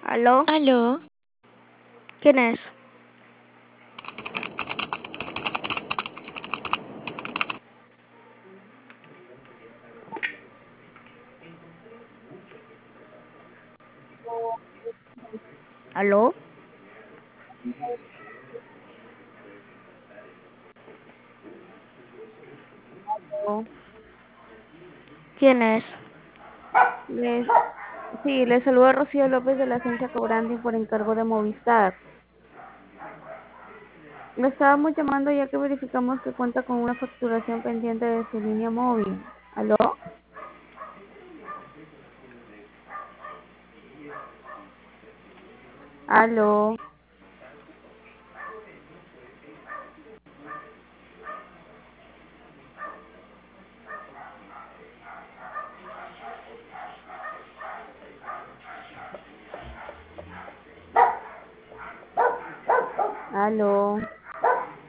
¿Aló? Aló, ¿Quién es? ¿Aló? No, ¿Quién es? les, sí, les saluda Rocío López de la agencia Cobrandi por encargo de Movistar. Le estábamos llamando ya que verificamos que cuenta con una facturación pendiente de su línea móvil. ¿Aló? ¿Aló? ¿Aló?